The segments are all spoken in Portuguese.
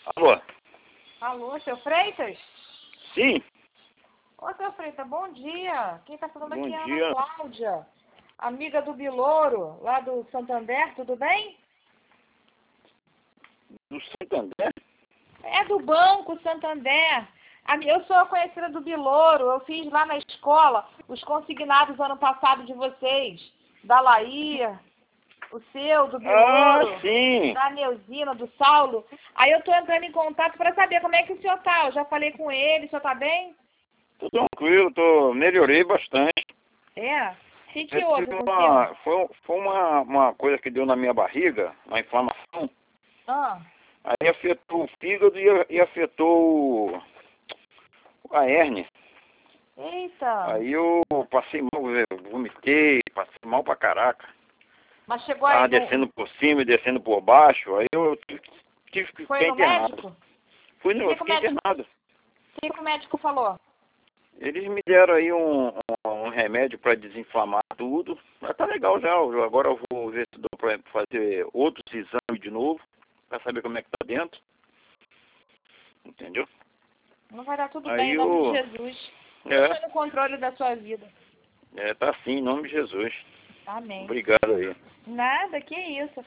Alô? Alô, seu Freitas? Sim, Ô, seu Freitas, bom dia. Quem tá falando aqui bom é a dia. Ana Cláudia, amiga do Bilouro, lá do Santander, tudo bem? Do Santander? É do Banco Santander. Eu sou a conhecida do Bilouro, eu fiz lá na escola os consignados ano passado de vocês, da Laís, o seu, do Ah, Bilouro, sim. da Neuzina, do Saulo. Aí eu tô entrando em contato para saber como é que o senhor tá. Eu já falei com ele, o senhor tá bem? Tô tranquilo, melhorei bastante. É? O que Eu que houve tive com o senhor? foi uma coisa que deu na minha barriga, uma inflamação. Ah, Aí afetou o fígado e afetou a hérnia. eita. Aí eu passei mal, eu vomitei, passei mal pra caraca. Mas chegou aí Tava no... descendo por cima e descendo por baixo. Aí eu tive que Foi ficar no internado. médico? Eu fiquei internado. O que que o médico falou? Eles me deram aí um remédio para desinflamar tudo. Mas tá legal já. Agora eu vou ver se dou para fazer outros exames de novo, para saber como é que tá dentro. Entendeu? Não vai dar tudo bem Aí em nome de Jesus. Deus está no controle da sua vida. tá assim, em nome de Jesus. Amém. Obrigado aí. Nada, que isso.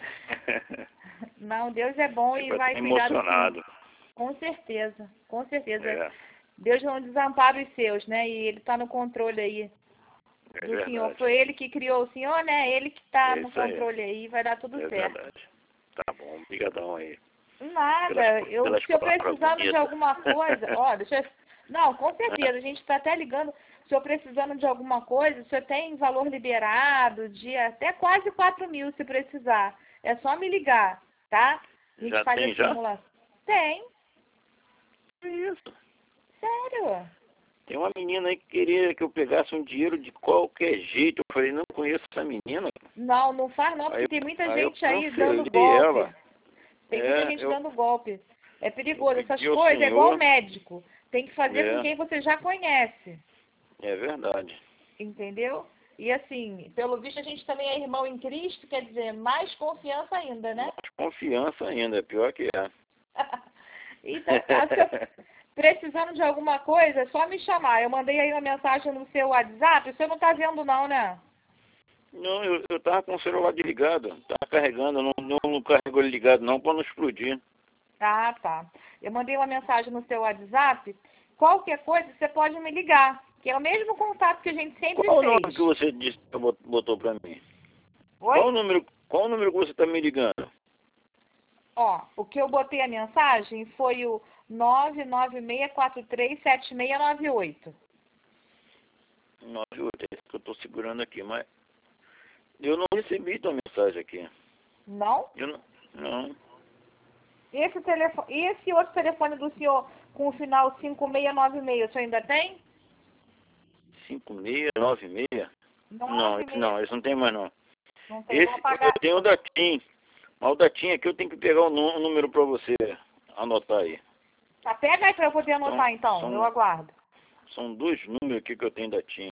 Não, Deus é bom e Fico vai até cuidar do emocionado. Senhor. Com certeza, com certeza. É, Deus não desampara os seus, né? E Ele está no controle aí é do Senhor. verdade. Foi Ele que criou o Senhor, né? Ele que está É no isso aí. controle aí, vai dar tudo É certo. verdade. Tá bom, obrigadão aí. Nada, se eu palavras precisando de bonitas. alguma coisa, ó, não, com certeza, a gente está até ligando, se eu precisando de alguma coisa, você tem valor liberado de até quase 4.000 se precisar. É só me ligar, tá? A gente Já faz tem, a já? simulação. Tem, Que isso? sério. Tem uma menina aí que queria que eu pegasse um dinheiro de qualquer jeito. Eu falei, não conheço essa menina. Não, não faz não, Aí, porque tem muita aí eu gente aí dando cancelei golpe. ela. Tem muita gente Eu, dando golpe. É eu perigoso, essas pedi ao coisas é igual senhor. médico. Tem que fazer com É, quem você já conhece. é verdade. Entendeu? E assim, pelo visto a gente também é irmão em Cristo, quer dizer, mais confiança ainda, né? Mais confiança ainda, é pior que é. Então tá, se eu precisando de alguma coisa, é só me chamar. Eu mandei aí uma mensagem no seu WhatsApp, você não tá vendo não, né? Não, eu tava com o celular desligado. Tava carregando, não carregou ele ligado não, para não explodir. Ah, tá. Eu mandei uma mensagem no seu WhatsApp. Qualquer coisa, você pode me ligar, que é o mesmo contato que a gente sempre Qual o nome fez. que você disse que botou para mim? Oi? Qual o número que você tá me ligando? Ó, o que eu botei a mensagem foi o 996437698. 98, é esse que eu tô segurando aqui, mas eu não recebi tua mensagem aqui. Não? Eu não. Esse telefone, e esse outro telefone do senhor com o final 5696, o senhor ainda tem? 5696? Não, esse 96. não, esse não tem mais não. Não tem, vou Esse, eu apagar. tenho o da TIM. Mas o da TIM aqui eu tenho que pegar o número para você anotar aí. Tá, pega aí pra eu poder anotar então, eu aguardo. São dois números aqui que eu tenho da TIM.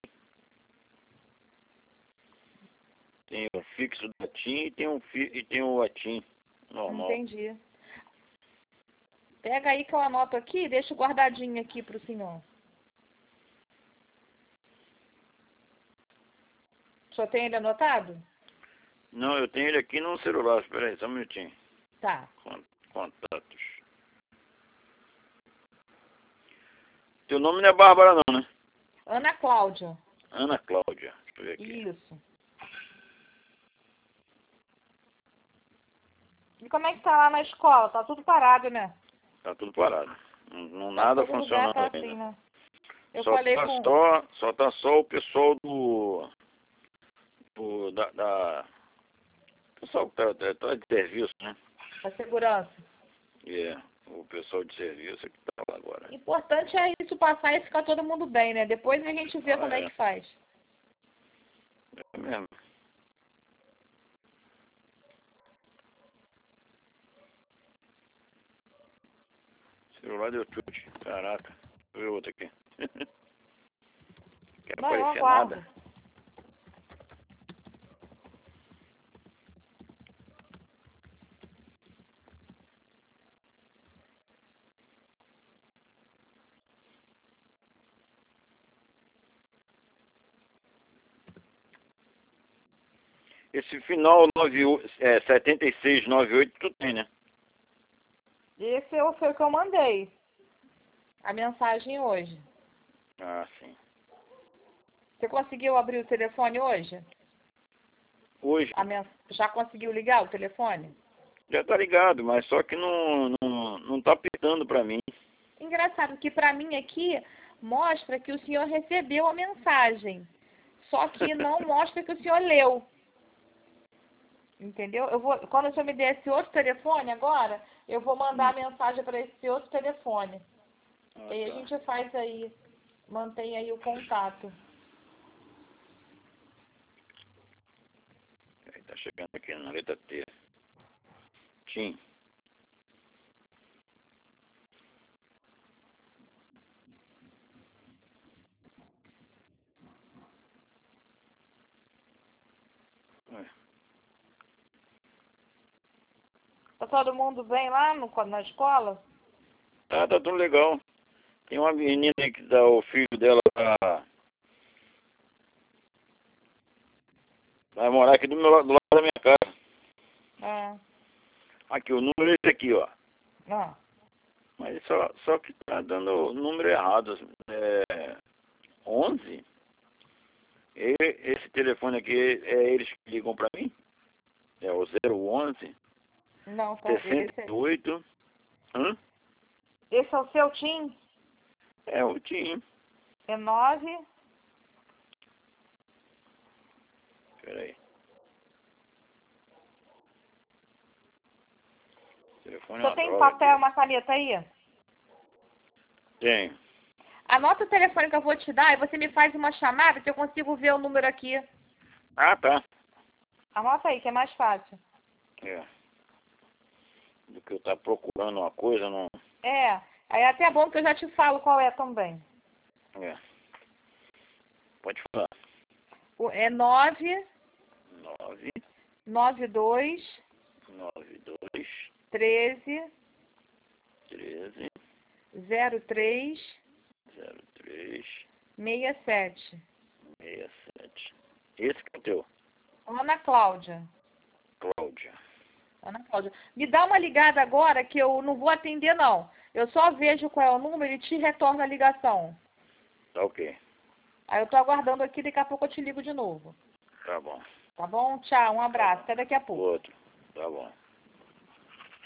Tem o fixo da TIM e tem o ATIM normal. Entendi. Pega aí que eu anoto aqui e deixo guardadinho aqui pro senhor. O senhor tem ele anotado? Não, eu tenho ele aqui no celular. Espera aí, só um minutinho. Tá. Contatos. Teu nome não é Bárbara não, né? Ana Cláudia. Ana Cláudia. Deixa eu ver aqui. Isso. E como é que tá lá na escola? Tá tudo parado, né? Tá tudo parado. Não Tá, nada todo lugar funcionando tá ainda. assim, né? Eu Só falei tá com só tá só o pessoal da pessoal que tá de serviço, né? a segurança. É, o pessoal de serviço que tá lá agora. Importante é isso passar e ficar todo mundo bem, né? Depois a gente vê como é que faz. É mesmo. O celular deu chute. Caraca. Deixa eu ver outro aqui. Quer Não, eu aparecer aguardo. nada? Esse final 7698 tu tem, né? Esse foi o que eu mandei. A mensagem hoje. Ah, sim. Você conseguiu abrir o telefone hoje? Hoje Já conseguiu ligar o telefone? já tá ligado, mas só que não tá pitando pra mim. Engraçado que pra mim aqui mostra que o senhor recebeu a mensagem. Só que não mostra que o senhor leu. Entendeu? Quando o senhor me der esse outro telefone agora, eu vou mandar a mensagem para esse outro telefone. Ah, E aí a tá. gente faz aí, mantém aí o contato. Aí tá chegando aqui na letra T. Tim. Tá todo mundo bem lá na escola? Tá tudo legal. Tem uma menina aí que dá o filho dela vai morar aqui do lado da minha casa. Ah, Aqui, o número é esse aqui, ó. ah. Mas só que tá dando o número errado. 11. Esse telefone aqui é eles que ligam pra mim? É o 011 Não, tá. 68. Hã? Esse é o seu TIM? É o Tim. É 9? Peraí. Telefone é Você uma tem um droga papel e aqui. uma caneta aí? Tem. Anota o telefone que eu vou te dar e você me faz uma chamada que eu consigo ver o número aqui. Ah, tá. Anota aí, que é mais fácil. É. Do que eu tá procurando uma coisa, não. É, aí é até bom que eu já te falo qual é também. É. Pode falar. É 9 9, 92 92, 13 13, 03 03, 67. 67. Esse que é o teu. Ana Cláudia. Cláudia. Ana Cláudia. Me dá uma ligada agora que eu não vou atender, não. Eu só vejo qual é o número e te retorno a ligação. Tá ok. Aí eu tô aguardando aqui, daqui a pouco eu te ligo de novo. Tá bom. Tá bom? Tchau, um abraço. Até daqui a pouco. Outro. Tá bom.